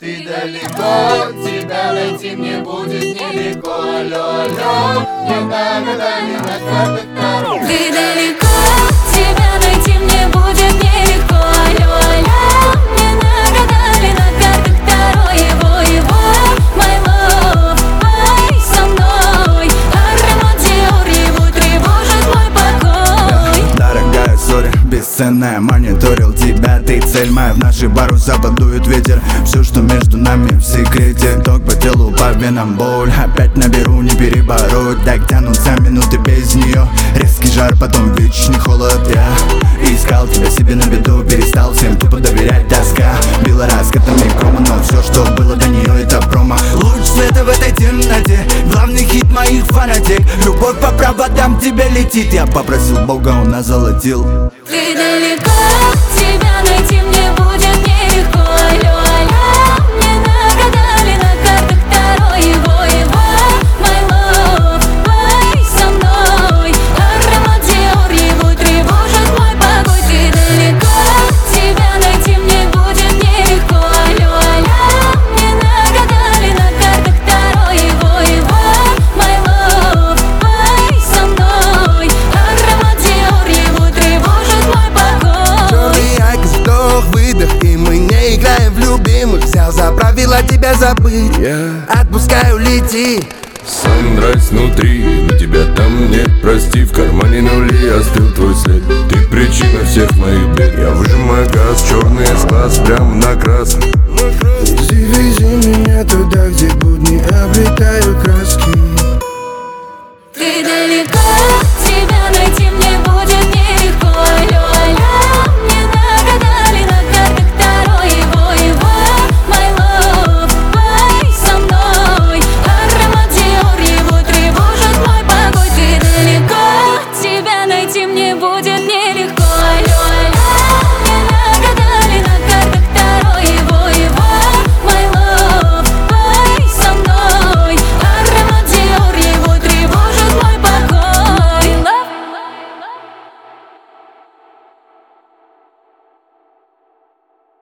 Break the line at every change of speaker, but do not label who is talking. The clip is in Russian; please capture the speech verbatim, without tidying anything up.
Ты далеко, тебя найти мне будет нелегко. Алло, алло, не нагадали на картах Таро.
Ты далеко, тебя найти мне будет нелегко. Алло, алло, не нагадали на картах Таро. Его, его, my love, пой со мной. Аромат Диор, его тревожит мой покой.
Дорогая, сори, бесценная, мониторил тебя. Ты цель моя, в наши паруса подует ветер. Все, что между нами в секрете. Ток по телу, по венам боль. Опять наберу, не перебороть. Так тянутся минуты без нее. Резкий жар, потом вечный холод. Я искал тебя себе на виду. Перестал всем тупо доверять, тоска била раскатами грома, но все, что было до нее, это промо. Луч света в этой темноте, главный хит моих фанатек. Любовь по проводам тебе летит. Я попросил Бога, он озолотил.
Ты далеко, тебя найти мне будет нелегко. Алло, алло, мне нагадали на картах Таро. Его, его, my love, пой со мной. Аромат Диор, его тревожит мой покой. Ты далеко, тебя найти мне будет нелегко. Алло, алло, мне нагадали на картах Таро. Его, его, my love, пой со мной. Аромат Диор, его тревожит мой покой.
Черный айкос, вдох, выдох, и мы не играем в любимых. Взял за правило тебя забыть, yeah. Отпускаю, лети.
Санрайз внутри, но тебя там нет, прости. В кармане нули, остыл твой след. Ты причина всех моих бед. Я выжимаю газ, черный с глаз, прямо на красный.
Вези, вези меня туда, где будни обретают краски.
Ты далеко.